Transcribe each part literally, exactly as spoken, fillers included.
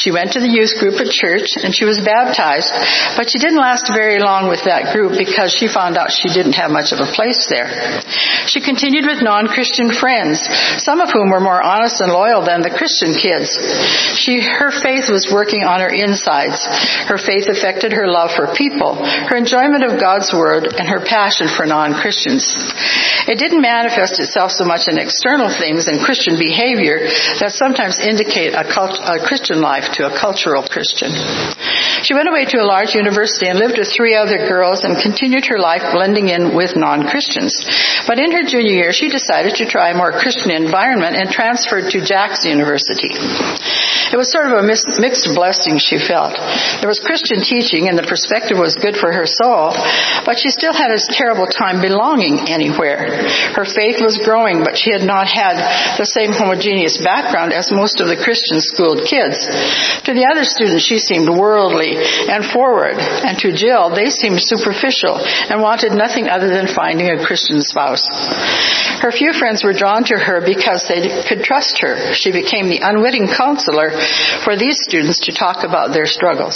She went to the youth group at church, and she was baptized, but she didn't last very long with that group because she found out she didn't have much of a place there. She continued with non-Christian friends, some of whom were more honest and loyal than the Christian kids. She, her faith was working on her insides. Her faith affected her love for people, her enjoyment of God's Word, and her passion for non-Christians. It didn't manifest itself so much in external things and Christian behavior that sometimes indicate a, cult, a Christian life to a cultural Christian. She went away to a large university and lived with three other girls and continued her life blending in with non-Christians. But in her junior year, she decided to try a more Christian environment and transferred to Jack's University. It was sort of a mixed blessing, she felt. There was Christian teaching, and the perspective was good for her soul, but she still had a terrible time belonging anywhere. Her faith was growing, but she had not had the same homogeneous background as most of the Christian-schooled kids. To the other students, she seemed worldly and forward, and to Jill, they seemed superficial and wanted nothing other than finding a Christian spouse. Her few friends were drawn to her because they could trust her. She became the unwitting counselor for these students to talk about their struggles.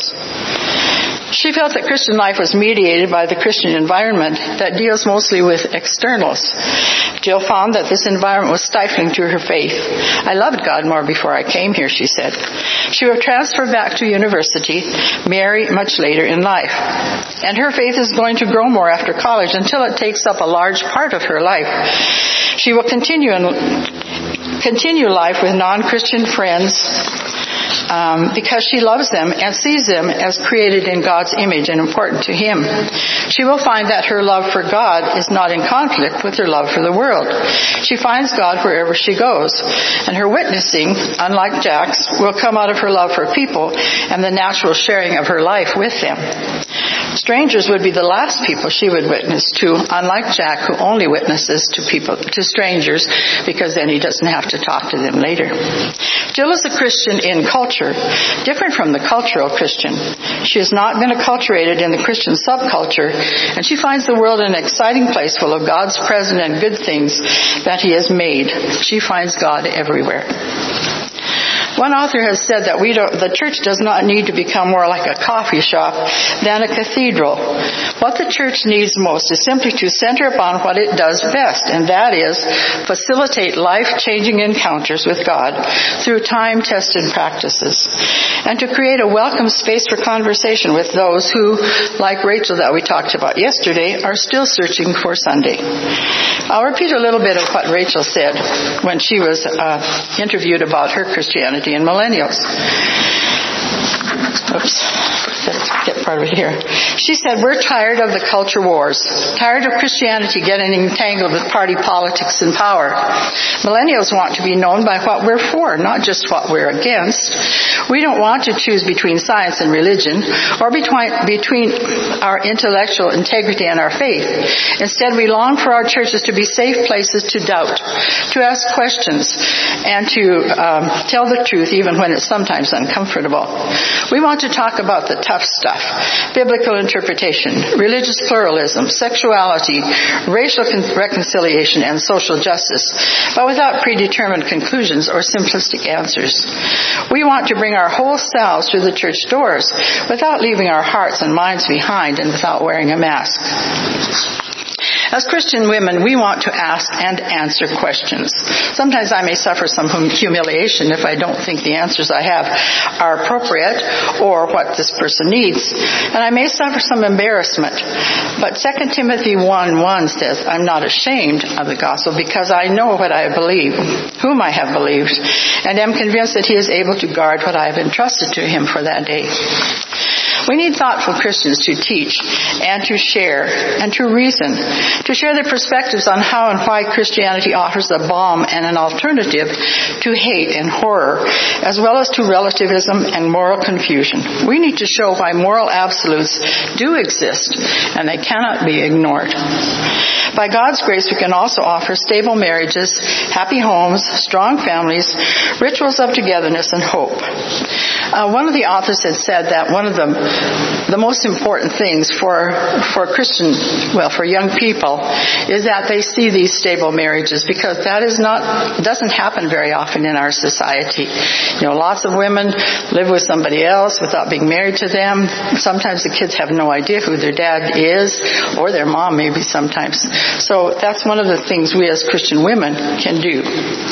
She felt that Christian life was mediated by the Christian environment that deals mostly with externals. Jill found that this environment was stifling to her faith. I loved God more before I came here, she said. She would transfer back to university, marry much later in life. And her faith is going to grow more after college until it takes up a large part of her life. She will continue in, continue life with non-Christian friends, Um, because she loves them and sees them as created in God's image and important to Him. She will find that her love for God is not in conflict with her love for the world. She finds God wherever she goes, and her witnessing, unlike Jack's, will come out of her love for people and the natural sharing of her life with them. Strangers would be the last people she would witness to, unlike Jack, who only witnesses to people, to strangers, because then he doesn't have to talk to them later. Jill is a Christian in culture, different from the cultural Christian. She has not been acculturated in the Christian subculture, and she finds the world an exciting place full of God's present and good things that He has made. She finds God everywhere. One author has said that we don't, the church does not need to become more like a coffee shop than a cathedral. What the church needs most is simply to center upon what it does best, and that is facilitate life-changing encounters with God through time-tested practices, and to create a welcome space for conversation with those who, like Rachel that we talked about yesterday, are still searching for Sunday. I'll repeat a little bit of what Rachel said when she was uh, interviewed about her Christianity and millennials. Oops. Let's get part of it here. She said, we're tired of the culture wars, tired of Christianity getting entangled with party politics and power. Millennials want to be known by what we're for, not just what we're against. We don't want to choose between science and religion, or between, between our intellectual integrity and our faith. Instead, we long for our churches to be safe places to doubt, to ask questions, and to um, tell the truth even when it's sometimes uncomfortable. We want to talk about the tough stuff: biblical interpretation, religious pluralism, sexuality, racial reconciliation, and social justice, but without predetermined conclusions or simplistic answers. We want to bring our whole selves through the church doors without leaving our hearts and minds behind and without wearing a mask. As Christian women, we want to ask and answer questions. Sometimes I may suffer some humiliation if I don't think the answers I have are appropriate or what this person needs. And I may suffer some embarrassment. But Second Timothy one one says, I'm not ashamed of the gospel because I know what I believe, whom I have believed, and am convinced that He is able to guard what I have entrusted to Him for that day. We need thoughtful Christians to teach and to share and to reason, to share their perspectives on how and why Christianity offers a balm and an alternative to hate and horror, as well as to relativism and moral confusion. We need to show why moral absolutes do exist and they cannot be ignored. By God's grace, we can also offer stable marriages, happy homes, strong families, rituals of togetherness, and hope. Uh, one of the authors had said that one of the the most important things for for Christian, well, for young people, is that they see these stable marriages, because that is not doesn't happen very often in our society. You know, lots of women live with somebody else without being married to them. Sometimes the kids have no idea who their dad is, or their mom maybe sometimes. So that's one of the things we as Christian women can do.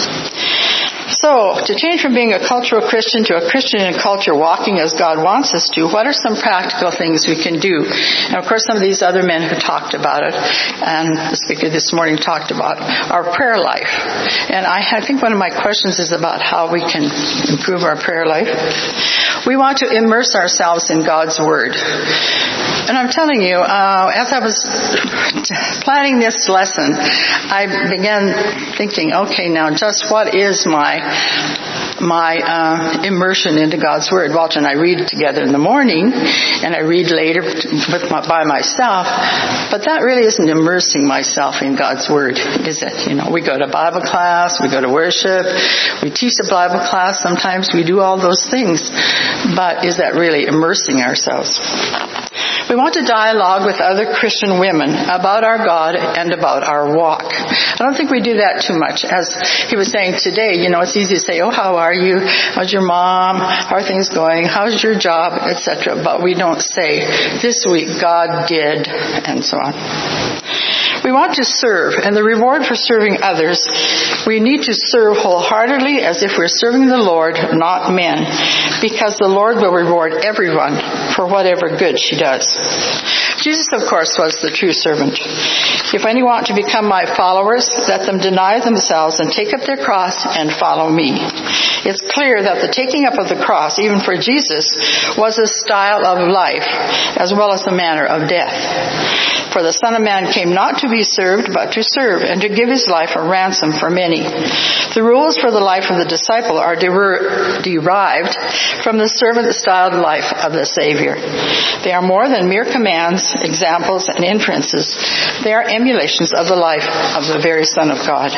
So, to change from being a cultural Christian to a Christian in culture, walking as God wants us to, what are some practical things we can do? And of course, some of these other men who talked about it, and the speaker this morning talked about our prayer life. And I, I think one of my questions is about how we can improve our prayer life. We want to immerse ourselves in God's Word. And I'm telling you, uh, as I was planning this lesson, I began thinking, okay, now just what is my my uh, immersion into God's Word? Walter and I read together in the morning, and I read later with my, by myself, but that really isn't immersing myself in God's Word, is it? You know, we go to Bible class, we go to worship, we teach a Bible class, sometimes we do all those things, but is that really immersing ourselves? We want to dialogue with other Christian women about our God and about our walk. I don't think we do that too much. As he was saying today, you know, it's easy to say, oh, how are you? How's your mom? How are things going? How's your job? et cetera. But we don't say, this week God did, and so on. We want to serve, and the reward for serving others, we need to serve wholeheartedly as if we're serving the Lord, not men, because the Lord will reward everyone for whatever good she does. Jesus, of course, was the true servant. If any want to become my followers, let them deny themselves and take up their cross and follow me. It's clear that the taking up of the cross, even for Jesus, was a style of life as well as a manner of death. For the Son of Man came not to be served, but to serve, and to give his life a ransom for many. The rules for the life of the disciple are der- derived from the servant-styled life of the Savior. They are more than mere commands, examples, and inferences. They are emulations of the life of the very Son of God.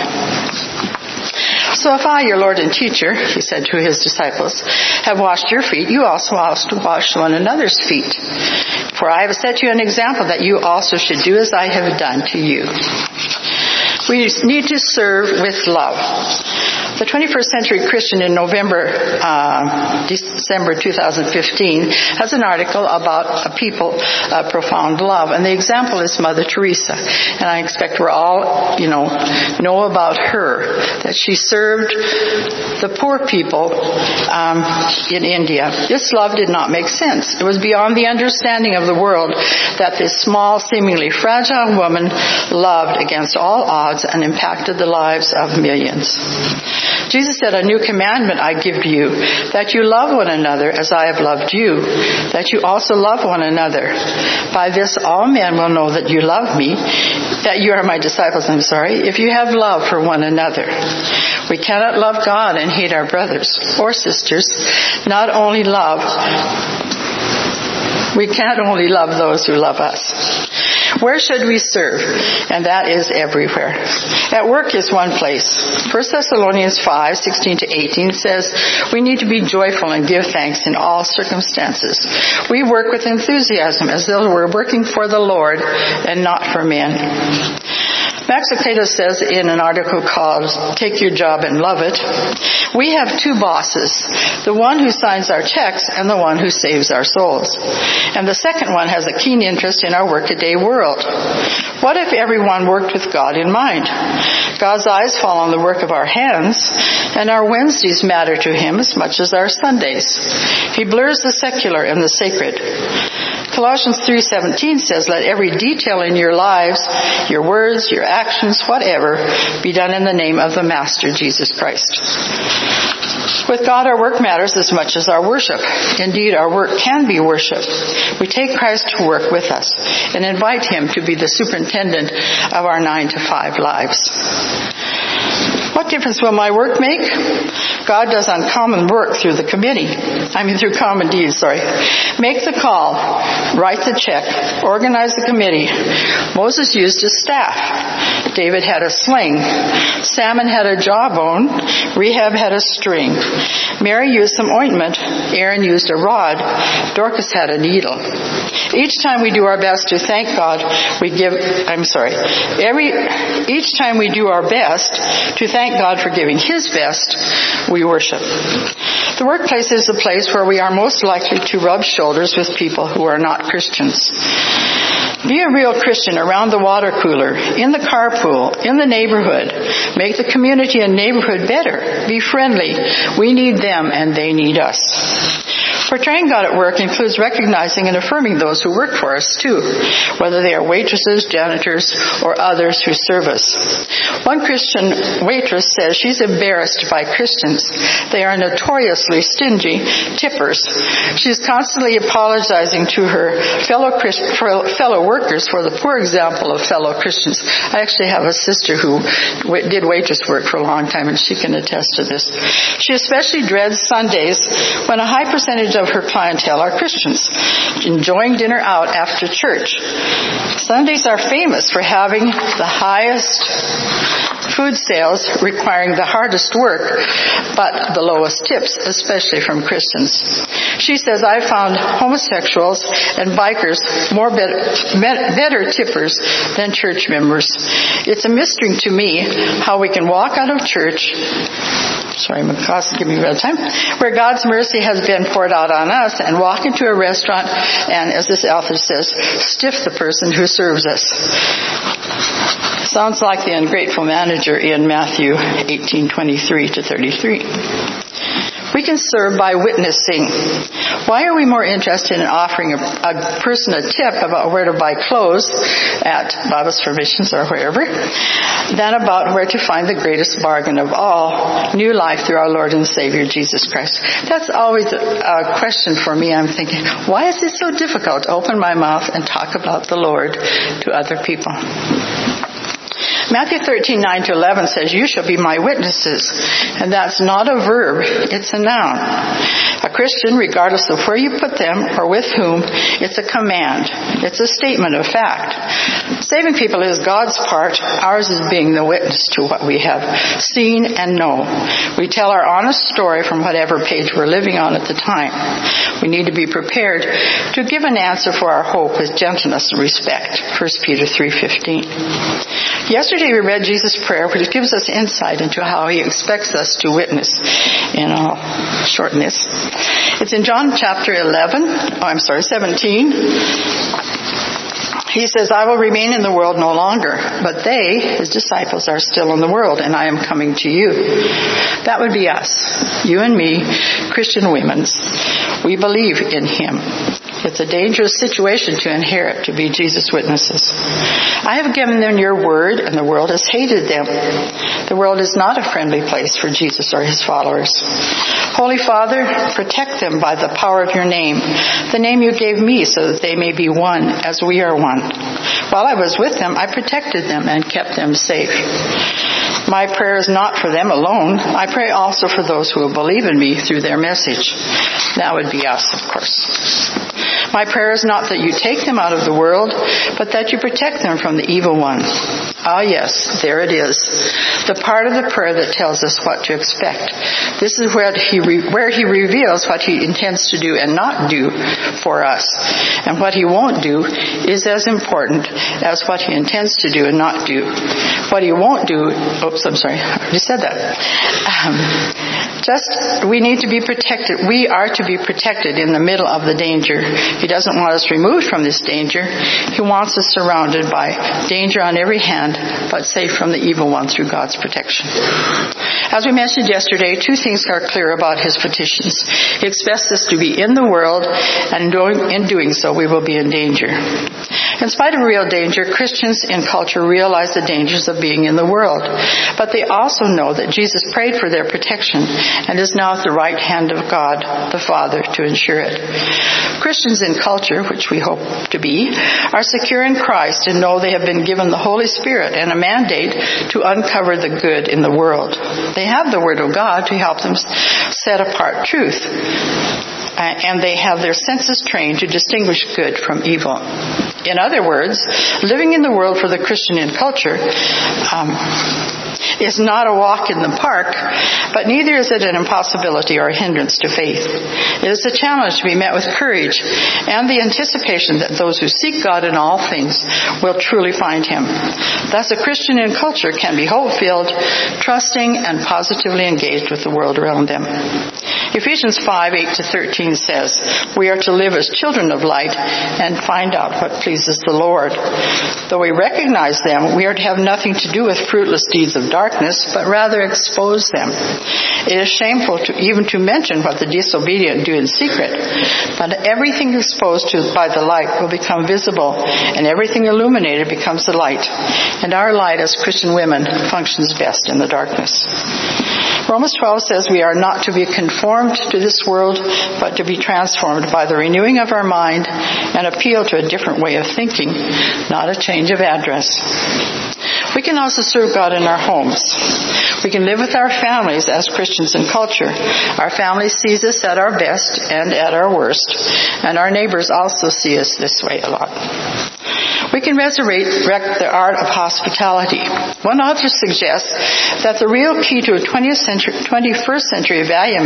So if I, your Lord and teacher, he said to his disciples, have washed your feet, you also ought to wash one another's feet. For I have set you an example that you also should do as I have done to you. We need to serve with love. The twenty-first Century Christian in November, uh, December two thousand fifteen has an article about a people of profound love, and the example is Mother Teresa. And I expect we're all, you know, know about her, that she served the poor people um, in India. This love did not make sense. It was beyond the understanding of the world that this small, seemingly fragile woman loved against all odds and impacted the lives of millions. Jesus said, a new commandment I give you, that you love one another as I have loved you, that you also love one another. By this all men will know that you love me, that you are my disciples, I'm sorry, if you have love for one another. We cannot love God and hate our brothers or sisters, not only love, we can't only love those who love us. Where should we serve? And that is everywhere. At work is one place. First Thessalonians five, sixteen to eighteen says, we need to be joyful and give thanks in all circumstances. We work with enthusiasm as though we're working for the Lord and not for men. Max Lucado says in an article called Take Your Job and Love It, we have two bosses, the one who signs our checks and the one who saves our souls. And the second one has a keen interest in our workaday world. What if everyone worked with God in mind? God's eyes fall on the work of our hands, and our Wednesdays matter to him as much as our Sundays. He blurs the secular and the sacred. Colossians three seventeen says, let every detail in your lives, your words, your actions, whatever, be done in the name of the Master, Jesus Christ. With God, our work matters as much as our worship. Indeed, our work can be worship. We take Christ to work with us and invite him to be the superintendent of our nine to five lives. What difference will my work make? God does uncommon work through the committee. I mean through common deeds, sorry. Make the call, write the check, organize the committee. Moses used his staff. David had a sling. Salmon had a jawbone. Rehab had a string. Mary used some ointment. Aaron used a rod. Dorcas had a needle. Each time we do our best to thank God, we give, I'm sorry, every, each time we do our best to thank God for giving His best, we worship. The workplace is the place where we are most likely to rub shoulders with people who are not Christians. Be a real Christian around the water cooler, in the carpool, in the neighborhood. Make the community and neighborhood better. Be friendly. We need them and they need us. Portraying God at work includes recognizing and affirming those who work for us too, whether they are waitresses, janitors, or others who serve us. One Christian waitress says she's embarrassed by Christians. They are notoriously stingy tippers. She's constantly apologizing to her fellow Christ, fellow workers for the poor example of fellow Christians. I actually have a sister who did waitress work for a long time, and she can attest to this. She especially dreads Sundays when a high percentage of her clientele are Christians, enjoying dinner out after church. Sundays are famous for having the highest food sales, requiring the hardest work, but the lowest tips, especially from Christians. She says, I found homosexuals and bikers more better, better tippers than church members. It's a mystery to me how we can walk out of church, sorry, my cost, give me a bit of time, where God's mercy has been poured out on us, and walk into a restaurant and, as this author says, stiff the person who serves us. Sounds like the ungrateful manager in Matthew eighteen twenty-three to thirty-three. We can serve by witnessing. Why are we more interested in offering a, a person a tip about where to buy clothes at Bob's Provisions or wherever than about where to find the greatest bargain of all, new life through our Lord and Savior Jesus Christ? That's always a, a question for me. I'm thinking, why is it so difficult to open my mouth and talk about the Lord to other people? Matthew thirteen, nine to eleven says, you shall be my witnesses. And that's not a verb, it's a noun. A Christian, regardless of where you put them or with whom, it's a command. It's a statement of fact. Saving people is God's part. Ours is being the witness to what we have seen and know. We tell our honest story from whatever page we're living on at the time. We need to be prepared to give an answer for our hope with gentleness and respect. First Peter three fifteen. Yesterday we read Jesus' prayer, which gives us insight into how He expects us to witness. And I'll shorten this. It's in John chapter eleven, oh, I'm sorry, seventeen. He says, I will remain in the world no longer, but they, His disciples, are still in the world, and I am coming to you. That would be us, you and me, Christian women. We believe in Him. It's a dangerous situation to inherit, to be Jesus' witnesses. I have given them your word, and the world has hated them. The world is not a friendly place for Jesus or His followers. Holy Father, protect them by the power of your name, the name you gave me, so that they may be one as we are one. While I was with them, I protected them and kept them safe. My prayer is not for them alone. I pray also for those who will believe in me through their message. That would be us, of course. My prayer is not that you take them out of the world, but that you protect them from the evil one. Ah, yes, there it is. The part of the prayer that tells us what to expect. This is where he, re- where he reveals what He intends to do and not do for us. And what He won't do is as important as what He intends to do and not do. What He won't do, oops, I'm sorry, I already said that. Um, just, we need to be protected. We are to be protected in the middle of the danger. He doesn't want us removed from this danger. He wants us surrounded by danger on every hand, but safe from the evil one through God's protection. As we mentioned yesterday, two things are clear about His petitions. He expects us to be in the world, and in doing so, we will be in danger. In spite of real danger, Christians in culture realize the dangers of being in the world. But they also know that Jesus prayed for their protection, and is now at the right hand of God, the Father, to ensure it. Christians in culture, which we hope to be, are secure in Christ and know they have been given the Holy Spirit and a mandate to uncover the good in the world. They have the Word of God to help them set apart truth, and they have their senses trained to distinguish good from evil. In other words, living in the world for the Christian in culture um, is not a walk in the park, but neither is it an impossibility or a hindrance to faith. It is a challenge to be met with courage and the anticipation that those who seek God in all things will truly find Him. Thus, a Christian in culture can be hope-filled, trusting, and positively engaged with the world around them. Ephesians five, eight to thirteen says, "We are to live as children of light and find out what pleases the Lord. Though we recognize them, we are to have nothing to do with fruitless deeds of darkness, but rather expose them. It is shameful to even to mention what the disobedient do in secret, but everything exposed to by the light will become visible, and everything illuminated becomes the light. And our light as Christian women functions best in the darkness." Romans twelve says we are not to be conformed to this world, but to be transformed by the renewing of our mind and appeal to a different way of thinking, not a change of address. We can also serve God in our homes. We can live with our families as Christians in culture. Our family sees us at our best and at our worst, and our neighbors also see us this way a lot. We can resurrect the art of hospitality. One author suggests that the real key to a twentieth century, twenty-first century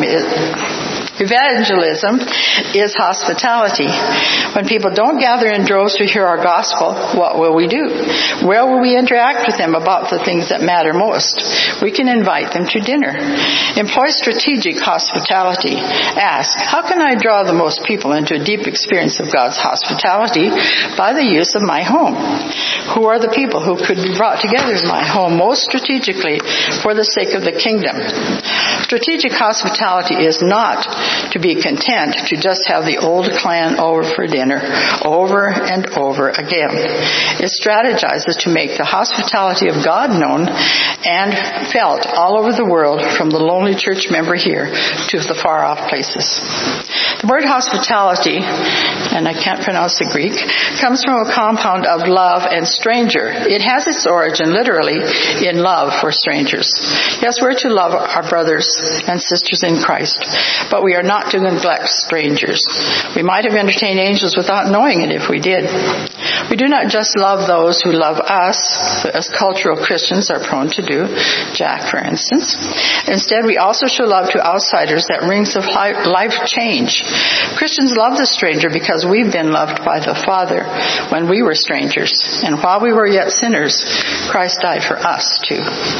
evangelism is hospitality. When people don't gather in droves to hear our gospel, what will we do? Where will we interact with them about the things that matter most? We can invite them to dinner. Employ strategic hospitality. Ask, how can I draw the most people into a deep experience of God's hospitality by the use of my home? Who are the people who could be brought together in my home most strategically for the sake of the kingdom? Strategic hospitality is not to be content to just have the old clan over for dinner over and over again. It strategizes to make the hospitality of God known and felt all over the world, from the lonely church member here to the far-off places. The word hospitality, and I can't pronounce the Greek, comes from a compound of love and stranger. It has its origin literally in love for strangers. Yes, we're to love our brothers and sisters in Christ, but we are not to neglect strangers. We might have entertained angels without knowing it if we did. We do not just love those who love us, as cultural Christians are prone to do, Jack, for instance. Instead, we also show love to outsiders that rings of life change. Christians love the stranger because we've been loved by the Father when we were strangers. And while we were yet sinners, Christ died for us too.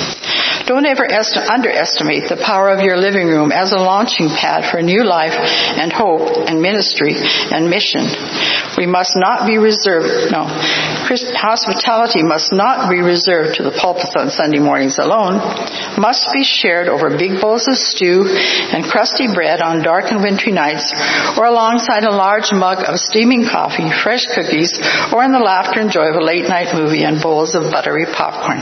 Don't ever est- underestimate the power of your living room as a launching pad for new life and hope and ministry and mission. We must not be reserved, no, Christ, hospitality must not be reserved to the pulpits on Sunday mornings alone, must be shared over big bowls of stew and crusty bread on dark and wintry nights, or alongside a large mug of steaming coffee, fresh cookies, or in the laughter and joy of a late night movie and bowls of buttery popcorn.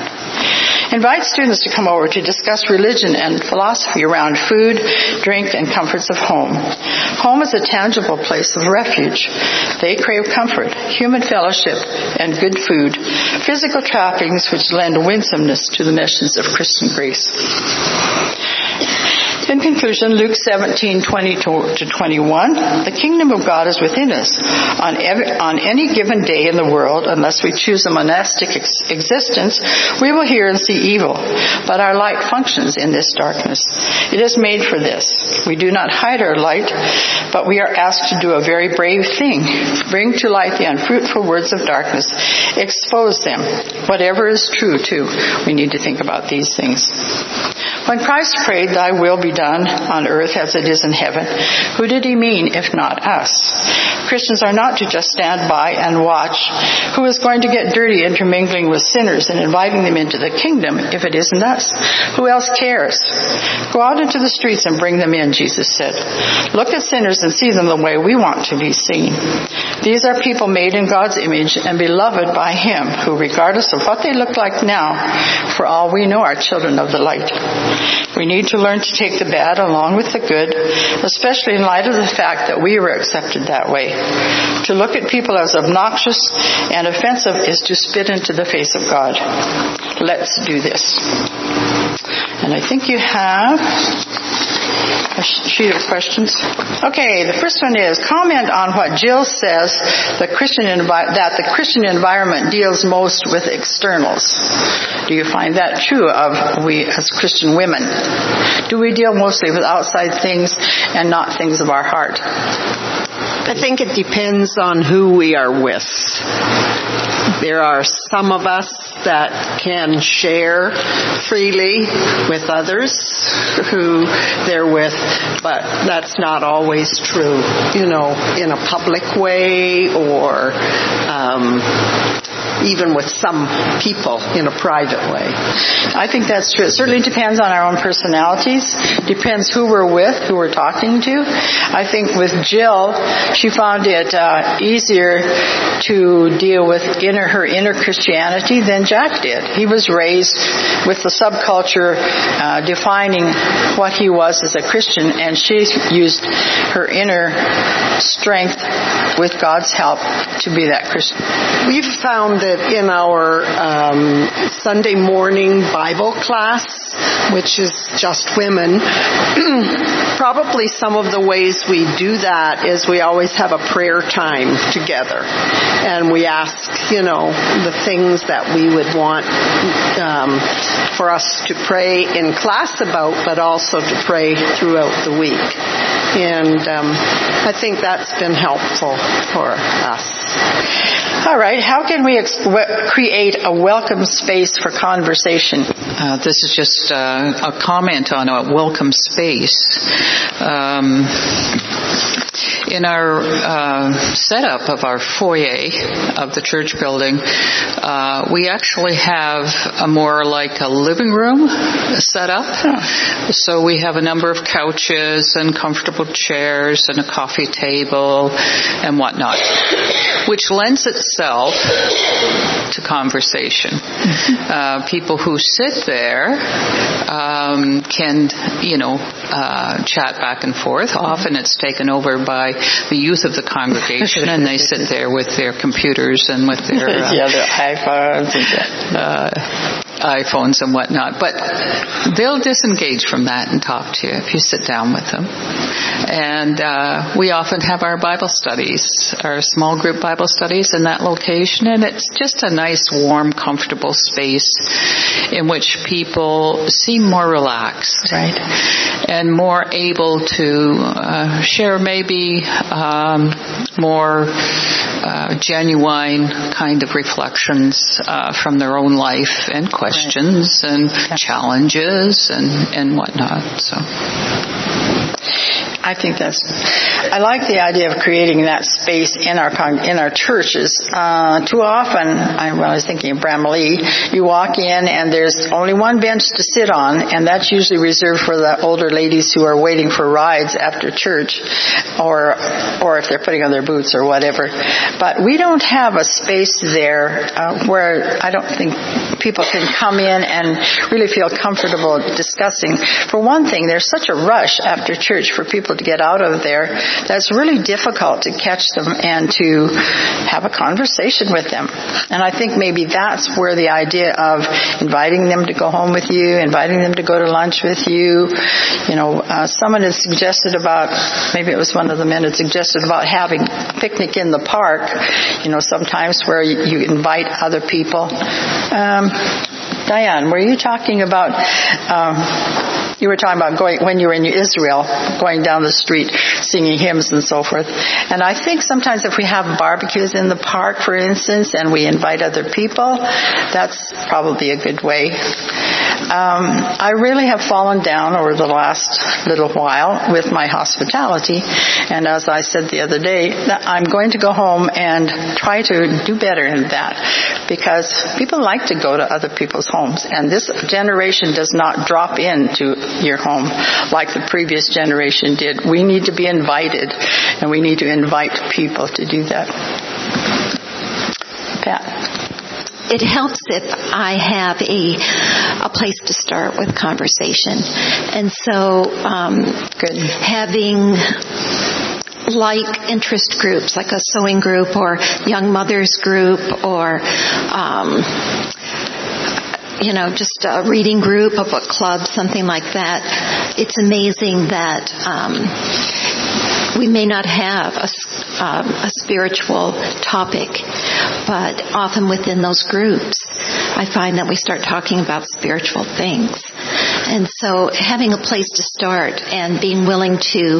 Invite students to come over to discuss religion and philosophy around food, drink, and comforts of home. Home is a tangible place of refuge. They crave comfort, human fellowship, and good food, physical trappings which lend winsomeness to the missions of Christian grace. In conclusion, Luke seventeen, twenty to twenty-one, the kingdom of God is within us. On, every, on any given day in the world, unless we choose a monastic ex- existence, we will hear and see evil. But our light functions in this darkness. It is made for this. We do not hide our light, but we are asked to do a very brave thing. Bring to light the unfruitful words of darkness. Expose them. Whatever is true, too. We need to think about these things. When Christ prayed, "Thy will be done on earth as it is in heaven," who did he mean if not us? Christians are not to just stand by and watch who is going to get dirty intermingling with sinners and inviting them into the kingdom if it isn't us. Who else cares? Go out into the streets and bring them in, Jesus said. Look at sinners and see them the way we want to be seen. These are people made in God's image and beloved by Him, who, regardless of what they look like now, for all we know, are children of the light. We need to learn to take the bad along with the good, especially in light of the fact that we were accepted that way. To look at people as obnoxious and offensive is to spit into the face of God. Let's do this. And I think you have a sheet of questions. Okay, the first one is, comment on what Jill says the Christian envi- that the Christian environment deals most with externals. Do you find that true of we as Christian women? Do we deal mostly with outside things and not things of our heart? I think it depends on who we are with. There are some of us that can share freely with others who they're with, but that's not always true, you know, in a public way or um, even with some people in a private way. I think that's true. It certainly depends on our own personalities. Depends who we're with, who we're talking to. I think with Jill, she found it uh, easier to deal with inner her inner Christianity than Jack did. He was raised with the subculture uh, defining what he was as a Christian, and she used her inner strength with God's help to be that Christian. We've found that in our um, Sunday morning Bible class, which is just women, probably some of the ways we do that is we always have a prayer time together. And we ask, you know, the things that we would want um, for us to pray in class about, but also to pray throughout the week. And um, I think that's been helpful for us. All right. How can we ex- create a welcome space for conversation? Uh, this is just uh, a comment on a welcome space. Um, in our uh, setup of our foyer of the church building, uh, we actually have a more like a living room set up. Oh. So we have a number of couches and comfortable chairs and a coffee table and whatnot, which lends itself to conversation. Mm-hmm. Uh, people who sit there um, can, you know, uh, chat back and forth. Often it's taken over by the youth of the congregation, and they sit there with their computers and with their uh, yeah, their iPhones and uh, iPhones and whatnot. But they'll disengage from that and talk to you if you sit down with them. And uh, we often have our Bible studies, our small group Bible studies in that location, and it's just a nice, warm, comfortable space in which people seem more relaxed, right, and more able to uh, share maybe um, more uh, genuine kind of reflections uh, from their own life and questions, right, and yeah, challenges and and whatnot. So. I think that's, I like the idea of creating that space in our in our churches. Uh, too often, I, well, I was thinking of Bramalea, you walk in and there's only one bench to sit on, and that's usually reserved for the older ladies who are waiting for rides after church, or or if they're putting on their boots or whatever. But we don't have a space there uh, where I don't think people can come in and really feel comfortable discussing. For one thing, there's such a rush after church for people to get out of there that's really difficult to catch them and to have a conversation with them. And I think maybe that's where the idea of inviting them to go home with you, inviting them to go to lunch with you, you know, uh, someone had suggested about, maybe it was one of the men had suggested about having a picnic in the park, you know, sometimes where you, you invite other people. Um, Diane, were you talking about, um, you were talking about going, when you were in Israel, going down the street, singing hymns and so forth. And I think sometimes if we have barbecues in the park, for instance, and we invite other people, that's probably a good way. Um, I really have fallen down over the last little while with my hospitality. And as I said the other day, I'm going to go home and try to do better in that, because people like to go to other people's homes. And this generation does not drop into your home like the previous generation did. We need to be invited, and we need to invite people to do that. Pat? it helps if I have a a place to start with conversation. And so um, Good. having like interest groups, like a sewing group or young mothers group or um, you know, just a reading group, a book club, something like that. It's amazing that um, we may not have a, um, a spiritual topic, but often within those groups, I find that we start talking about spiritual things. And so having a place to start and being willing to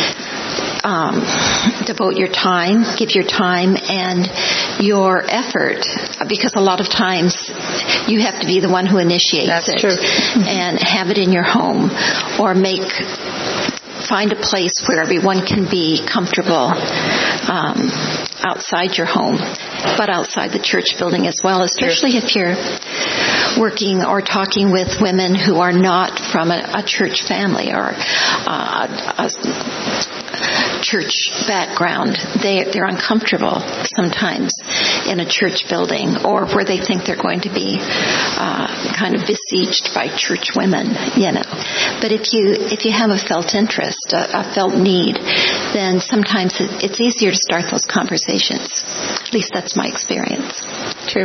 Um, devote your time, give your time and your effort, because a lot of times you have to be the one who initiates That's it true. and have it in your home, or make find a place where everyone can be comfortable um, outside your home, but outside the church building as well, especially if you're working or talking with women who are not from a, a church family or uh, a church background. They, they're uncomfortable sometimes in a church building, or where they think they're going to be uh, kind of besieged by church women, you know. But if you if you have a felt interest, a, a felt need, then sometimes it, it's easier to start those conversations. At least that's my experience. True.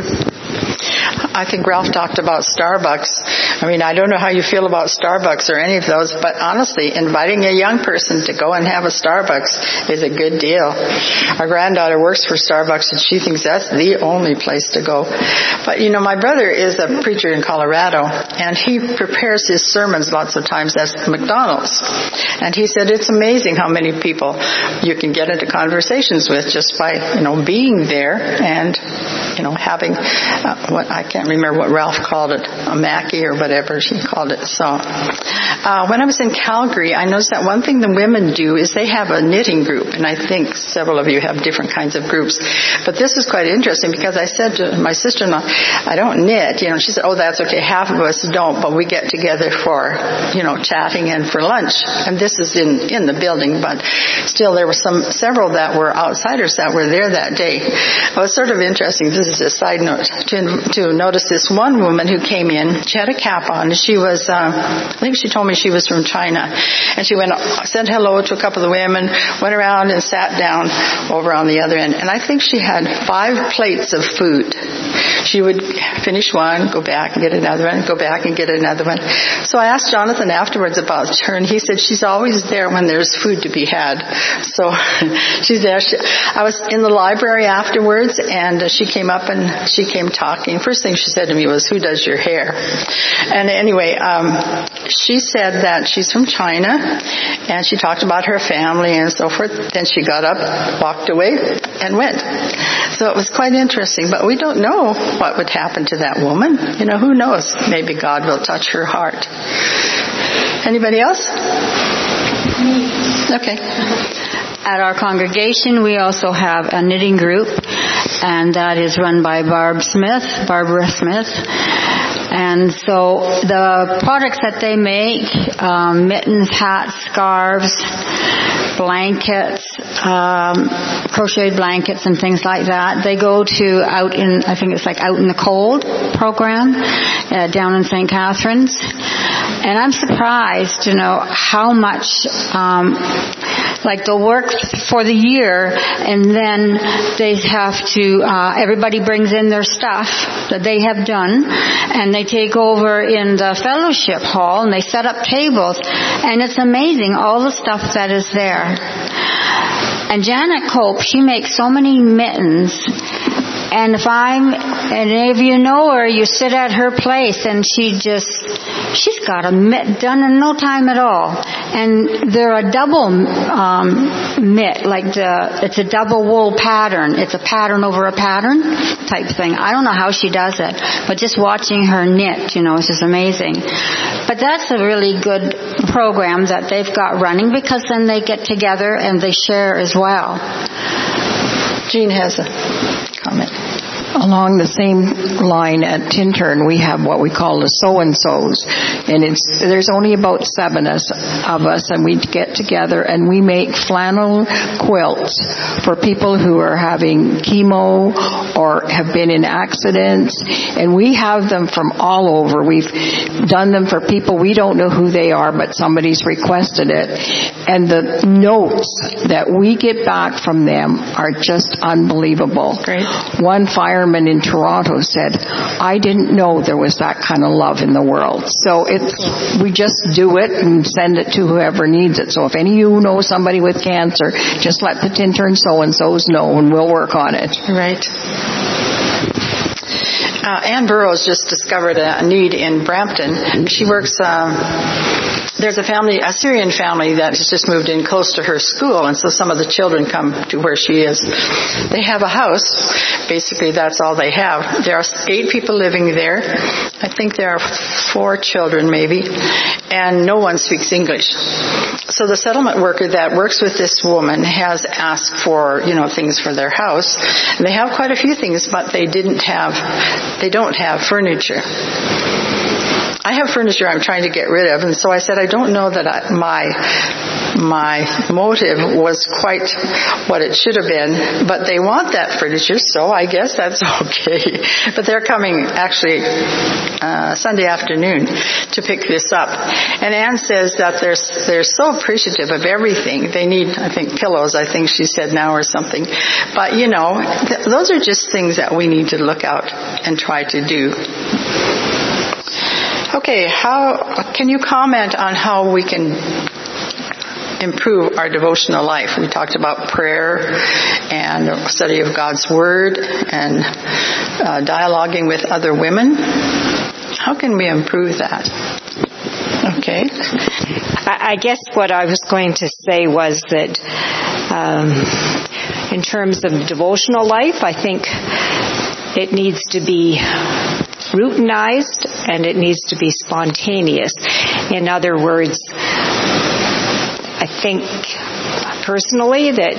I think Ralph talked about Starbucks. I mean, I don't know how you feel about Starbucks or any of those, but honestly, inviting a young person to go and have a Starbucks is a good deal. Our granddaughter works for Starbucks, and she thinks that's the only place to go. But, you know, my brother is a preacher in Colorado, and he prepares his sermons lots of times at McDonald's. And he said it's amazing how many people you can get into conversations with just by, you know, being there and, you know, having uh, what I can't remember what Ralph called it, a Mackie or whatever he called it. So uh, when I was in Calgary, I noticed that one thing the women do is they have a knitting group, and I think several of you have different kinds of groups. But this is quite interesting because I said to my sister-in-law, I don't knit. You know, she said, oh, that's okay. Half of us don't, but we get together for, you know, chatting and for lunch. And this is in, in the building, but still there were some several that were outsiders that were there that day. It was sort of interesting. This is a side note to, to notice this one woman who came in. She had a cap on. She was, uh, I think she told me she was from China. And she went, said hello to a couple of the women, went around and sat down over on the other end. And I think she had five plates of food. She would finish one, go back and get another one, go back and get another one. So I asked Jonathan afterwards about her, and he said she's always there when there's food to be had. So she's there. She, I was in the library afterwards, and she came up and she came talking. First thing she said to me was, who does your hair? And anyway, um, she said that she's from China, and she talked about her family and so forth. Then she got up, walked away, and went. So it was quite interesting, but we don't know what would happen to that woman. You know, who knows? Maybe God will touch her heart. Anybody else? Okay. At our congregation, we also have a knitting group, and that is run by Barb Smith, Barbara Smith. And so the products that they make, um, mittens, hats, scarves, blankets, um, crocheted blankets and things like that. They go to out in, I think it's like Out in the Cold program uh, down in Saint Catharines. And I'm surprised to know how much, um, like they'll work for the year, and then they have to, uh, everybody brings in their stuff that they have done, and they take over in the fellowship hall, and they set up tables, and it's amazing all the stuff that is there. And Janet Cope, she makes so many mittens. And if I'm, and any of you know her, you sit at her place and she just, she's got a mitt done in no time at all. And they're a double um, mitt, like the, it's a double wool pattern. It's a pattern over a pattern type thing. I don't know how she does it, but just watching her knit, you know, is just amazing. But that's a really good program that they've got running, because then they get together and they share as well. Jean has a comment. along the same line at Tintern, we have what we call the so-and-sos. And it's, there's only about seven us, of us, and we get together and we make flannel quilts for people who are having chemo or have been in accidents. And we have them from all over. We've done them for people, we don't know who they are, but somebody's requested it. And the notes that we get back from them are just unbelievable. Great. One fireman in Toronto said, I didn't know there was that kind of love in the world. So it's, we just do it and send it to whoever needs it. So if any of you know somebody with cancer, just let the Tintern so-and-sos know and we'll work on it. Right. Uh, Ann Burroughs just discovered a need in Brampton. She works, um, there's a family, a Syrian family that has just moved in close to her school, and so some of the children come to where she is. They have a house. Basically, that's all they have. There are eight people living there. I think there are four children, maybe, and no one speaks English. So the settlement worker that works with this woman has asked for, you know, things for their house. They have quite a few things, but they didn't have, they don't have furniture. I have furniture I'm trying to get rid of, and so I said I don't know that I, my my motive was quite what it should have been, but they want that furniture, so I guess that's okay. But they're coming actually uh, Sunday afternoon to pick this up. And Anne says that they're they're so appreciative of everything. They need, I think, pillows, I think she said now or something. But, you know, th- those are just things that we need to look out and try to do. Okay, how can you comment on how we can improve our devotional life? We talked about prayer and study of God's Word and uh, dialoguing with other women. How can we improve that? Okay. I, I guess what I was going to say was that um, in terms of devotional life, I think it needs to be routinized and it needs to be spontaneous. In other words, I think personally that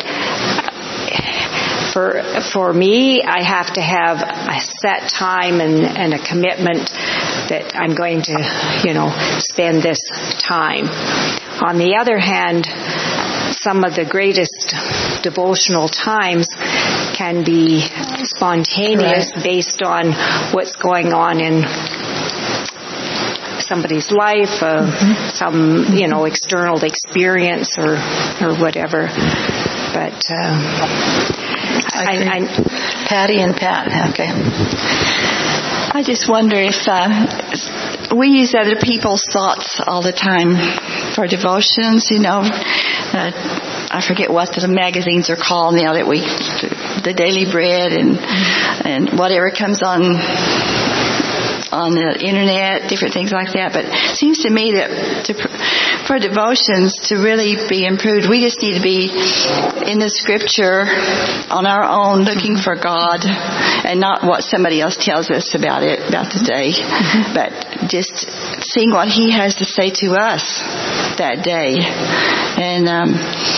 for for me, I have to have a set time and, and a commitment that I'm going to, you know, spend this time. On the other hand, some of the greatest devotional times can be spontaneous, right, based on what's going on in somebody's life, uh, mm-hmm. some, you know, external experience or or whatever. But uh, I, I, Patty and Pat, okay. I just wonder if uh, we use other people's thoughts all the time for devotions, you know. Uh, I forget what the magazines are called now that we, the Daily Bread and and whatever comes on on the internet, different things like that. But it seems to me that to, for devotions to really be improved, we just need to be in the Scripture on our own, looking for God, and not what somebody else tells us about it, about the day, mm-hmm. but just seeing what He has to say to us that day. And um,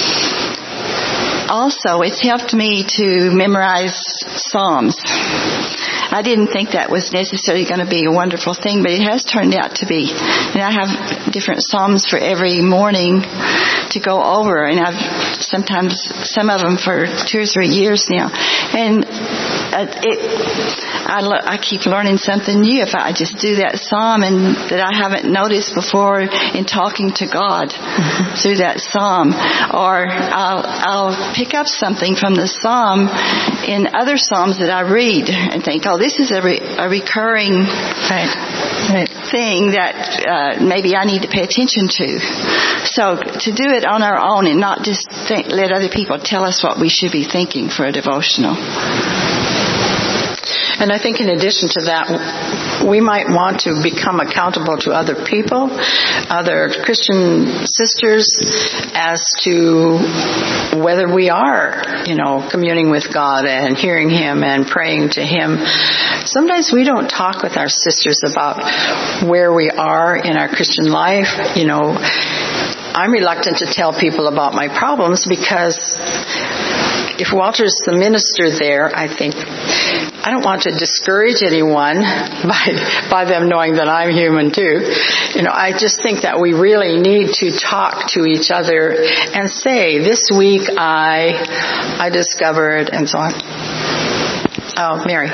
also, it's helped me to memorize Psalms. I didn't think that was necessarily going to be a wonderful thing, but it has turned out to be. And I have different Psalms for every morning to go over, and I've sometimes some of them for two or three years now. And it, I, I keep learning something new if I just do that Psalm and that I haven't noticed before in talking to God mm-hmm. through that Psalm. Or I'll, I'll pick up something from the Psalm in other Psalms that I read and think, oh, this is a, re- a recurring right. Right. thing that uh, maybe I need to pay attention to. So to do it on our own and not just think, let other people tell us what we should be thinking for a devotional. And I think in addition to that, we might want to become accountable to other people, other Christian sisters, as to whether we are, you know, communing with God and hearing Him and praying to Him. Sometimes we don't talk with our sisters about where we are in our Christian life. You know, I'm reluctant to tell people about my problems because if Walter's the minister there, I think I don't want to discourage anyone by by them knowing that I'm human too. You know, I just think that we really need to talk to each other and say, this week I I discovered, and so on. Oh, Mary.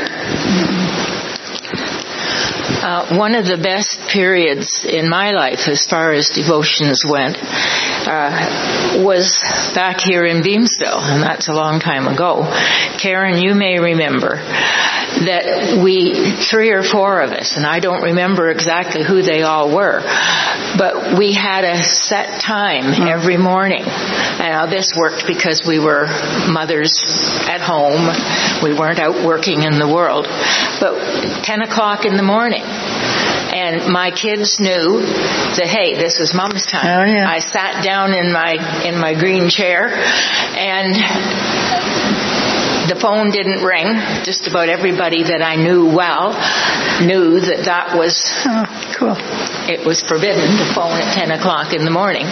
Uh, one of the best periods in my life as far as devotions went uh, was back here in Beamsville, and that's a long time ago. Karen, you may remember that we, three or four of us, and I don't remember exactly who they all were, but we had a set time every morning. Now, this worked because we were mothers at home. We weren't out working in the world. But ten o'clock in the morning, and my kids knew that, hey, this is Mom's time. Oh, yeah. I sat down in my in my green chair, and the phone didn't ring. Just about everybody that I knew well knew that that was oh, cool. It was forbidden to phone at ten o'clock in the morning.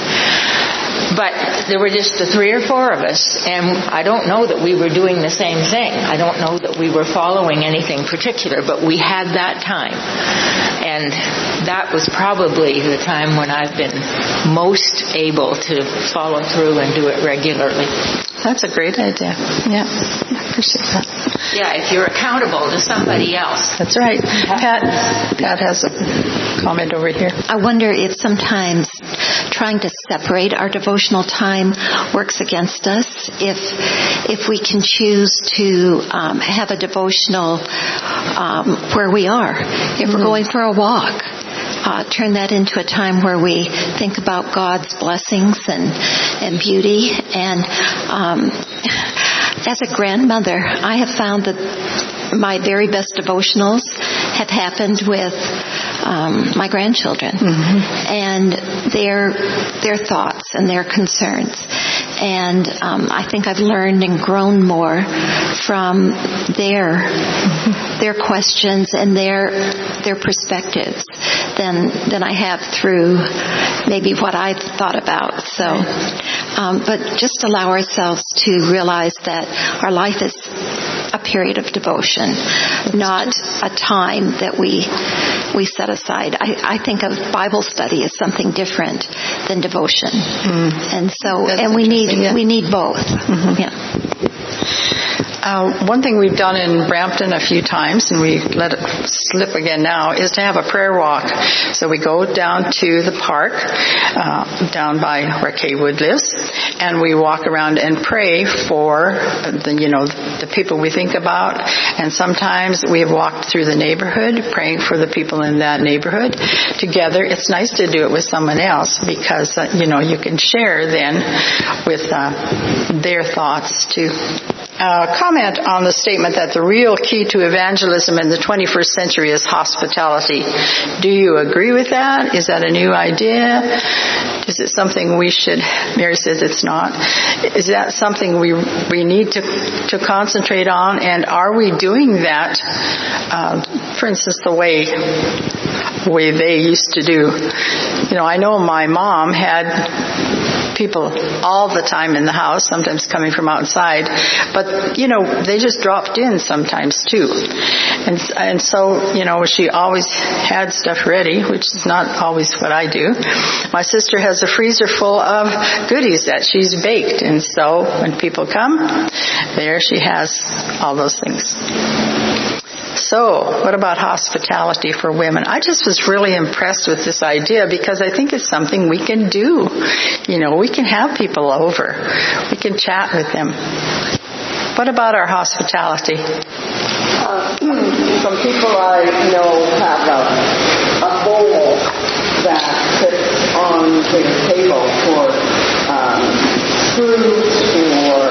But there were just the three or four of us, and I don't know that we were doing the same thing. I don't know that we were following anything particular, but we had that time. And that was probably the time when I've been most able to follow through and do it regularly. That's a great idea. Yeah, I appreciate that. Yeah, if you're accountable to somebody else. That's right. Pat, Pat has a comment over here. I wonder if sometimes trying to separate our devotional time works against us. If if we can choose to um, have a devotional um, where we are, if we're going for a walk, uh, turn that into a time where we think about God's blessings and and beauty. And um, as a grandmother, I have found that my very best devotionals have happened with um, my grandchildren, mm-hmm. and their their thoughts and their concerns. And um, I think I've learned and grown more from their mm-hmm. their questions and their their perspectives than than I have through maybe what I've thought about. So, um, but just allow ourselves to realize that our life is a period of devotion, not a time that we we set aside. I, I think of Bible study as something different than devotion, mm. and so That's and we need yeah. we need both. Mm-hmm. Yeah. Uh, one thing we've done in Brampton a few times, and we let it slip again now, is to have a prayer walk. So we go down to the park, uh, down by where Kay Wood lives, and we walk around and pray for the, you know, the people we think about. And sometimes we have walked through the neighborhood, praying for the people in that neighborhood together. It's nice to do it with someone else because, uh, you know, you can share then with uh, their thoughts too. Uh, comment on the statement that the real key to evangelism in the twenty-first century is hospitality. Do you agree with that? Is that a new idea? Is it something we should, Mary says it's not. Is that something we we need to to concentrate on? And are we doing that, uh, for instance, the way, way they used to do? You know, I know my mom had people all the time in the house, sometimes coming from outside, but you know they just dropped in sometimes too, and and so you know she always had stuff ready, which is not always what I do. My sister has a freezer full of goodies that she's baked, and so when people come, there she has all those things. So, what about hospitality for women? I just was really impressed with this idea because I think it's something we can do. You know, we can have people over. We can chat with them. What about our hospitality? Uh, some people I know have a, a bowl that sits on the table for um, fruit or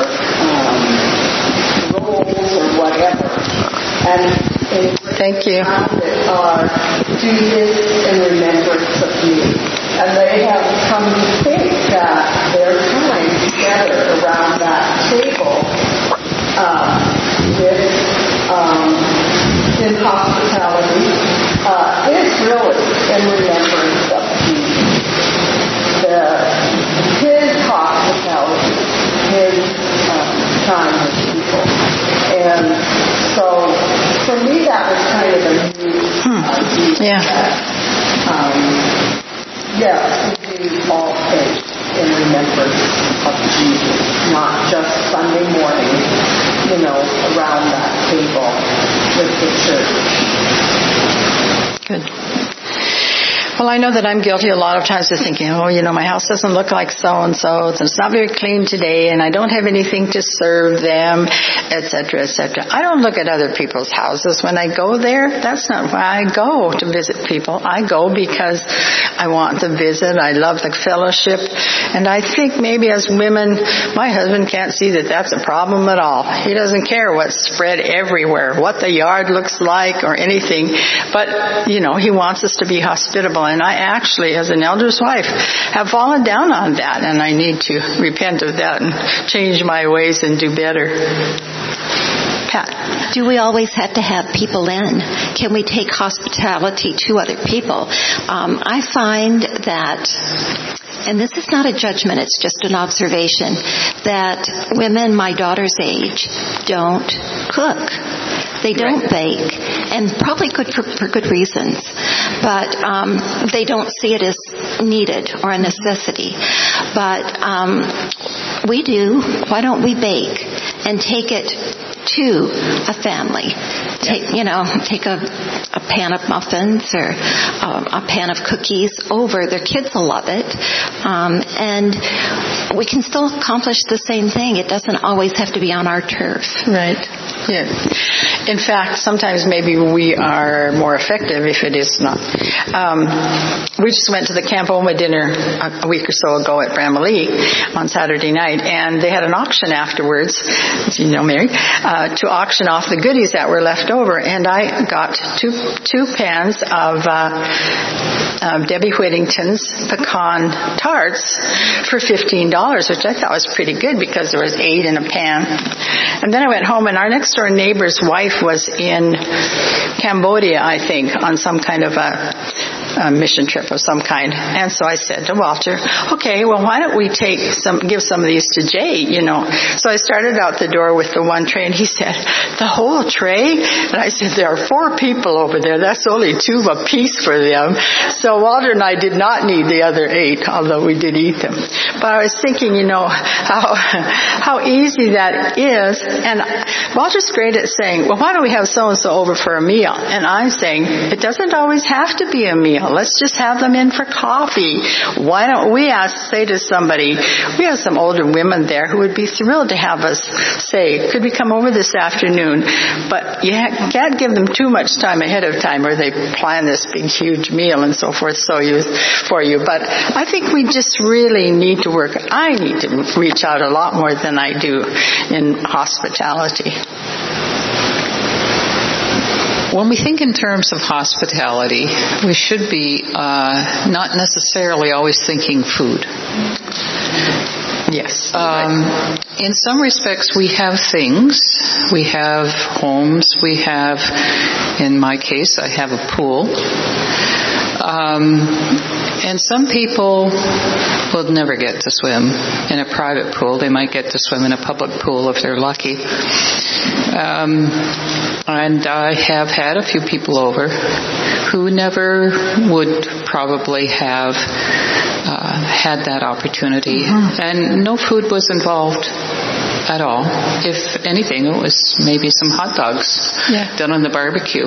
um, rolls or whatever. And Thank you. Are, do this in remembrance of me. And they have come to think that their time together around that table uh, with um, in hospitality uh, is really in remembrance of Jesus. The, his hospitality, his um, time with And so for me that was kind of a new Hmm. idea. Yeah. Um, yes, we do all faith in remembrance of Jesus, not just Sunday morning, you know, around that table with the church. Good. Well, I know that I'm guilty a lot of times of thinking, oh, you know, my house doesn't look like so-and-so, and it's not very clean today, and I don't have anything to serve them, et cetera, et cetera. I don't look at other people's houses when I go there. That's not why I go to visit people. I go because I want the visit. I love the fellowship. And I think maybe as women, my husband can't see that that's a problem at all. He doesn't care what's spread everywhere, what the yard looks like or anything. But, you know, he wants us to be hospitable. And I actually, as an elder's wife, have fallen down on that, and I need to repent of that and change my ways and do better. Pat. Do we always have to have people in? Can we take hospitality to other people? Um, I find that, and this is not a judgment, it's just an observation, that women my daughter's age don't cook. They don't bake, and probably good for, for good reasons, but um, they don't see it as needed or a necessity. But um, we do. Why don't we bake and take it to a family? Take, you know, take a, a pan of muffins or um, a pan of cookies over. Their kids will love it, um, and we can still accomplish the same thing. It doesn't always have to be on our turf. Right. Yeah. In fact, sometimes maybe we are more effective if it is not. Um, we just went to the Camp Oma dinner a, a week or so ago at Bramalea on Saturday night, and they had an auction afterwards, as you know, Mary, uh, to auction off the goodies that were left over. And I got two two pans of uh, um, Debbie Whittington's pecan tarts for fifteen dollars, which I thought was pretty good because there was eight in a pan. And then I went home, and our next door neighbor's wife was in Cambodia, I think, on some kind of a a mission trip of some kind. And so I said to Walter, okay, well, why don't we take some, give some of these to Jay, you know. So I started out the door with the one tray, and he said, the whole tray? And I said, there are four people over there. That's only two a piece for them. So Walter and I did not need the other eight, although we did eat them. But I was thinking, you know, how how easy that is. And Walter's great at saying, well, why don't we have so-and-so over for a meal? And I'm saying, it doesn't always have to be a meal. Let's just have them in for coffee. Why don't we ask, say to somebody, we have some older women there who would be thrilled to have us say, could we come over this afternoon? But you ha- can't give them too much time ahead of time, or they plan this big, huge meal and so forth so you, for you. But I think we just really need to work. I need to reach out a lot more than I do in hospitality. When we think in terms of hospitality, we should be uh, not necessarily always thinking food. Yes. Um, in some respects, we have things. We have homes. We have, in my case, I have a pool. Um, and some people will never get to swim in a private pool. They might get to swim in a public pool if they're lucky. Um, and I have had a few people over who never would probably have uh, had that opportunity. Mm-hmm. And no food was involved at all. If anything, it was maybe some hot dogs yeah. done on the barbecue.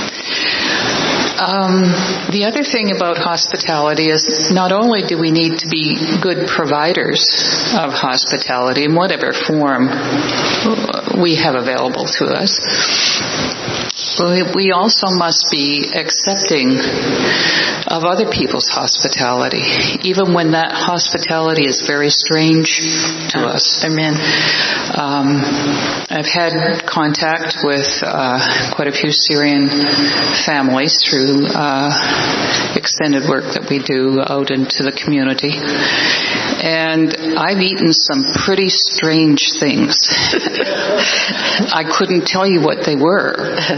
Um, the other thing about hospitality is not only do we need to be good providers of hospitality in whatever form we have available to us, but we also must be accepting of other people's hospitality, even when that hospitality is very strange to us. Amen. Um, I've had contact with uh, quite a few Syrian families through uh, extended work that we do out into the community, and I've eaten some pretty strange things. I couldn't tell you what they were.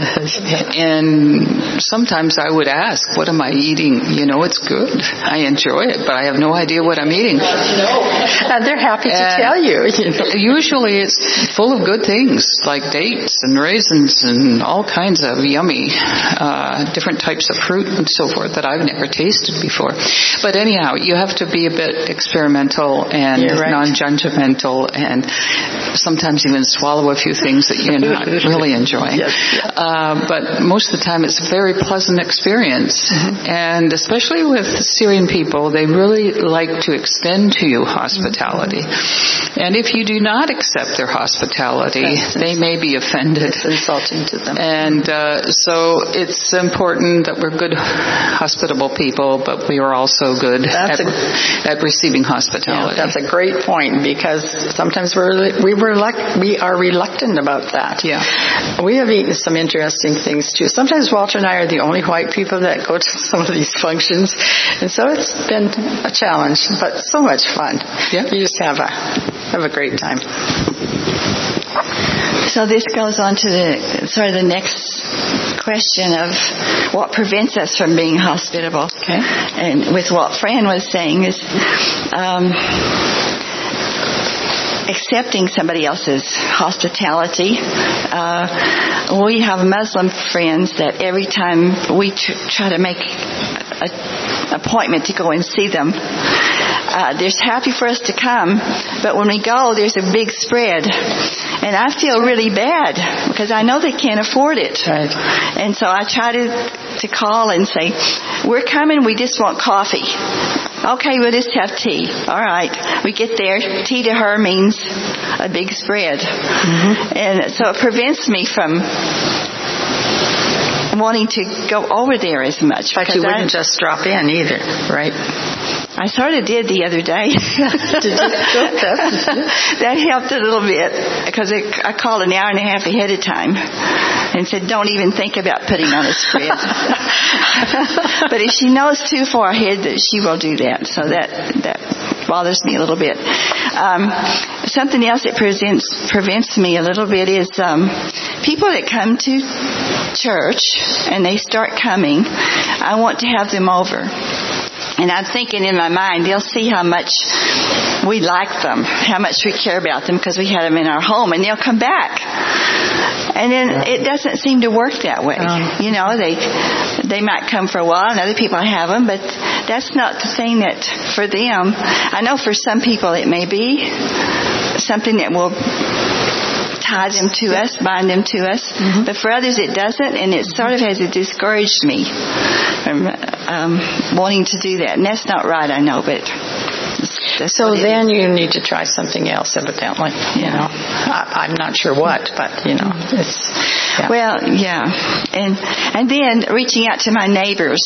And sometimes I would ask, what am I eating? You know, it's good. I enjoy it, but I have no idea what I'm eating. And they're happy to And tell you. you know. Usually it's full of good things, like dates and raisins and all kinds of yummy, uh, different types of fruit and so forth that I've never tasted before. But anyhow, you have to be a bit experimental and right. non-judgmental, and sometimes even swallow a few things that you're not really enjoying. Yes, yes. Uh, but most of the time it's a very pleasant experience. Mm-hmm. And especially with Syrian people, they really like to extend to you hospitality. Mm-hmm. And if you do not accept their hospitality, That's they may be offended. It's insulting to them. And uh, so it's important that we're good, hospitable people, but we are also good at, a, at receiving hospitality. Yeah, that's a great point, because sometimes we're we were like we are reluctant about that. Yeah, we have eaten some interesting things too. Sometimes Walter and I are the only white people that go to some of these functions, and so it's been a challenge, but so much fun. Yeah, you just have a have a great time. So this goes on to the sort of the next question of what prevents us from being hospitable. Okay. And with what Fran was saying is um, accepting somebody else's hospitality. Uh, we have Muslim friends that every time we tr- try to make an appointment to go and see them, Uh, they're happy for us to come, but when we go, there's a big spread. And I feel really bad because I know they can't afford it. Right. And so I try to, to call and say, we're coming, we just want coffee. Okay, we'll just have tea. All right. We get there. Tea to her means a big spread. Mm-hmm. And so it prevents me from wanting to go over there as much. But you wouldn't I, just drop in either, right? I sort of did the other day. Did you? That helped a little bit because I called an hour and a half ahead of time and said, don't even think about putting on a spread. But if she knows too far ahead, that she will do that. So that that bothers me a little bit. Um, something else that presents, prevents me a little bit is um, people that come to church and they start coming, I want to have them over. And I'm thinking in my mind, they'll see how much we like them, how much we care about them because we had them in our home, and they'll come back. And then it doesn't seem to work that way. Um, you know, they they might come for a while, and other people have them, but that's not the thing that for them. I know for some people it may be something that will tie them to us, bind them to us. Mm-hmm. But for others it doesn't, and it sort of has discouraged me from um, wanting to do that. And that's not right, I know, but that's so then is. You need to try something else, evidently. Yeah. You know, I, I'm not sure what, but you know, it's yeah. Well, yeah, and and then reaching out to my neighbors.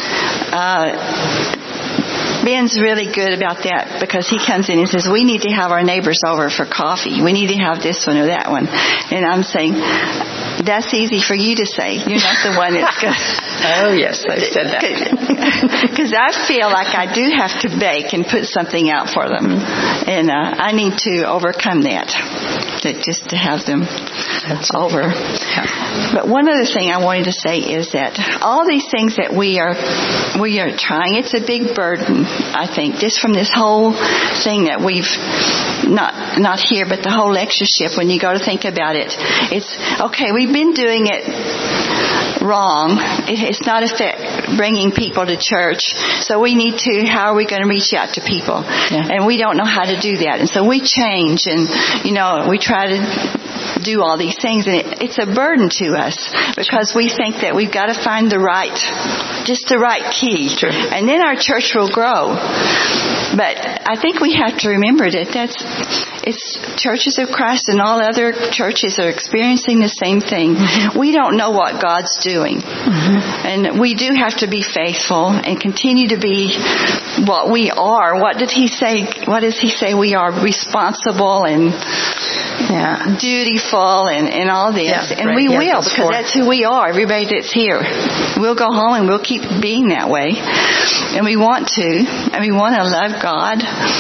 Uh, Ben's really good about that because he comes in and says, we need to have our neighbors over for coffee. We need to have this one or that one. And I'm saying, that's easy for you to say. You're not the one that's going to... Oh, yes, I said that. Because I feel like I do have to bake and put something out for them. And uh, I need to overcome that, to, just to have them that's over. Yeah. But one other thing I wanted to say is that all these things that we are we are trying, it's a big burden, I think, just from this whole thing that we've, not not here, but the whole lectureship, when you go to think about it, it's, okay, we've been doing it wrong. It's not effect, bringing people to church. So we need to, how are we going to reach out to people? Yeah. And we don't know how to do that. And so we change and, you know, we try to do all these things, and it, it's a burden to us because we think that we've got to find the right, just the right key. Sure. And then our church will grow. But I think we have to remember that that's, it's churches of Christ and all other churches are experiencing the same thing. Mm-hmm. We don't know what God's doing. Mm-hmm. And we do have to be faithful and continue to be what we are. What did he say? What does he say? We are responsible and yeah, dutiful and, and all this. Yeah, and right. we yeah, will, because that's who we are, everybody that's here. We'll go home and we'll keep being that way. And we want to. And we want to love God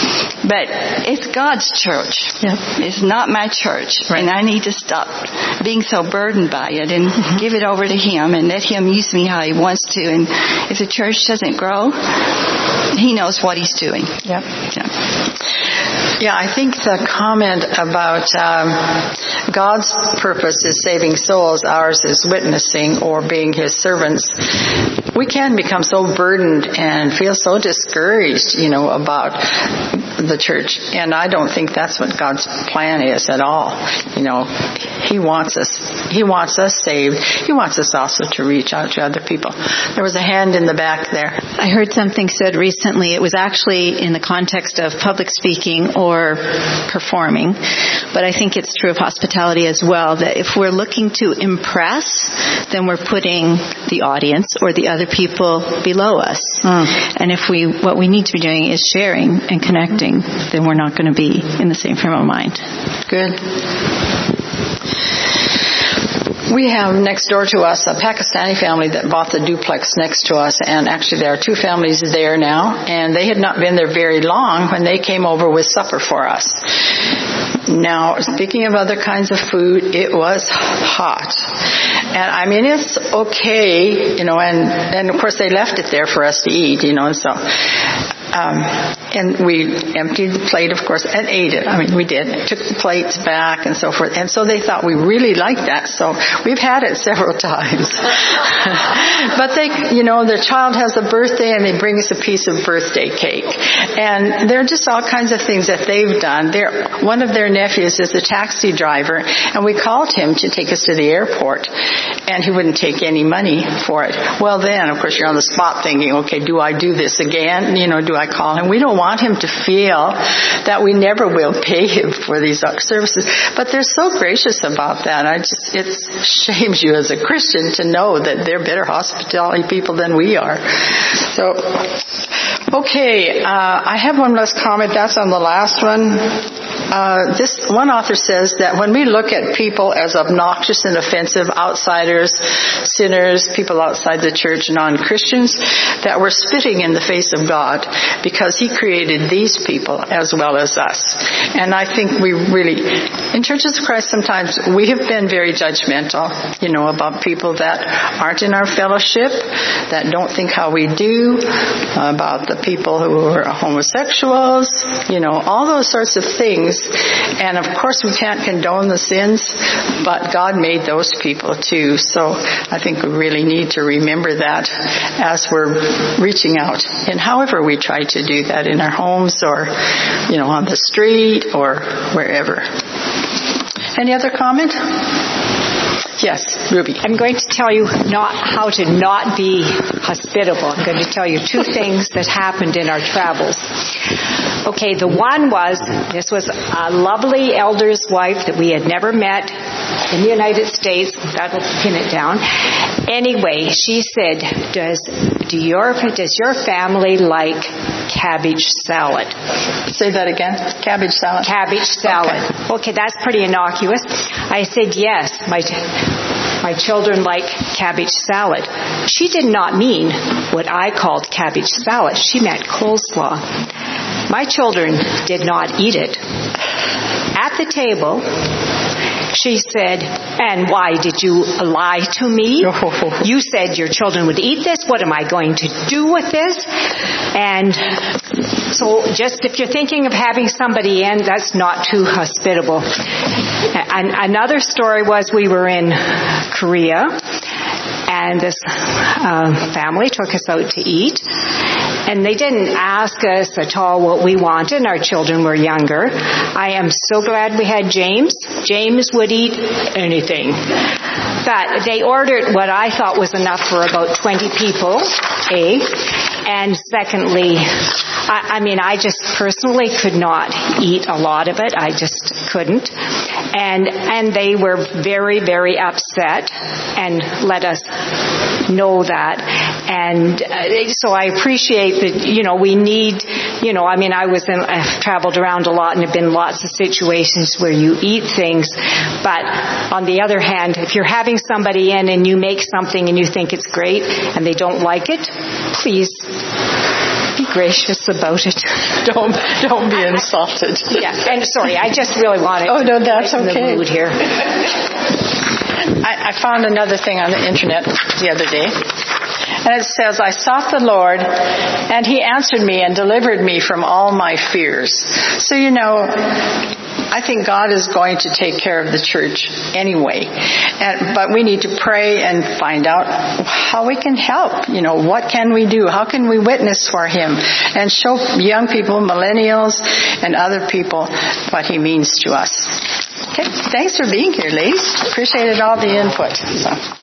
But it's God's church. Yep. It's not my church. Right. And I need to stop being so burdened by it and mm-hmm. give it over to Him and let Him use me how He wants to. And if the church doesn't grow, He knows what He's doing. Yep. Yeah. Yeah, I think the comment about um, God's purpose is saving souls, ours is witnessing or being His servants. We can become so burdened and feel so discouraged, you know, about the church. And I don't think that's what God's plan is at all. You know, He wants us, He wants us saved. He wants us also to reach out to other people. There was a hand in the back there. I heard something said recently. It was actually in the context of public speaking or performing, but I think it's true of hospitality as well, that if we're looking to impress, then we're putting the audience or the other people below us. Mm. And if we, what we need to be doing is sharing and connecting, then we're not going to be in the same frame of mind. Good. We have next door to us a Pakistani family that bought the duplex next to us, and actually there are two families there now, and they had not been there very long when they came over with supper for us. Now, speaking of other kinds of food, it was hot. And I mean, it's okay, you know, and, and of course they left it there for us to eat, you know, and so, um, and we emptied the plate, of course, and ate it. I mean, we did. Took the plates back and so forth. And so they thought we really liked that. So we've had it several times. But they, you know, their child has a birthday and they bring us a piece of birthday cake. And there are just all kinds of things that they've done. They're, one of their nephews is a taxi driver, and we called him to take us to the airport, and he wouldn't take any money for it. Well, then, of course, you're on the spot thinking, okay, do I do this again? You know, do I call him? We don't want him to feel that we never will pay him for these services. But they're so gracious about that. I just, it shames you as a Christian to know that they're better hospitality people than we are. So, okay, uh, I have one last comment. That's on the last one. Uh, this one author says that when we look at people as obnoxious and offensive, outsiders, sinners, people outside the church, non-Christians, that we're spitting in the face of God because He created these people as well as us. And I think we really, in Churches of Christ, sometimes we have been very judgmental, you know, about people that aren't in our fellowship, that don't think how we do, about the people who are homosexuals, you know, all those sorts of things. And of course we can't condone the sins, but God made those people too. So I think we really need to remember that as we're reaching out, and however we try to do that in our homes or, you know, on the street or wherever. Any other comment? Yes, Ruby. I'm going to tell you not how to not be hospitable. I'm going to tell you two things that happened in our travels. Okay, the one was, this was a lovely elder's wife that we had never met in the United States. That'll pin it down. Anyway, she said, does, do your, does your family like cabbage salad? Say that again. Cabbage salad. Cabbage salad. Okay, okay, that's pretty innocuous. I said, yes, my my children like cabbage salad. She did not mean what I called cabbage salad. She meant coleslaw. My children did not eat it. At the table, she said, and why did you lie to me? You said your children would eat this. What am I going to do with this? And so just if you're thinking of having somebody in, that's not too hospitable. And another story was we were in Korea, and this uh, family took us out to eat. And they didn't ask us at all what we wanted, and our children were younger. I am so glad we had James. James would eat anything. But they ordered what I thought was enough for about twenty people, A. And secondly, I, I mean, I just personally could not eat a lot of it. I just couldn't. And and they were very, very upset and let us know that. And uh, so I appreciate that, you know, we need, you know, I mean, I was in, I've traveled around a lot and have been lots of situations where you eat things. But on the other hand, if you're having somebody in and you make something and you think it's great and they don't like it, please be gracious about it. Don't don't be insulted. Yeah, and sorry, I just really wanted oh, no, that's to okay. the mood here. I, I found another thing on the internet the other day. And it says, I sought the Lord, and He answered me and delivered me from all my fears. So, you know, I think God is going to take care of the church anyway. And, but we need to pray and find out how we can help. You know, what can we do? How can we witness for Him and show young people, millennials, and other people what He means to us. Okay, thanks for being here, ladies. Appreciated all the input. So.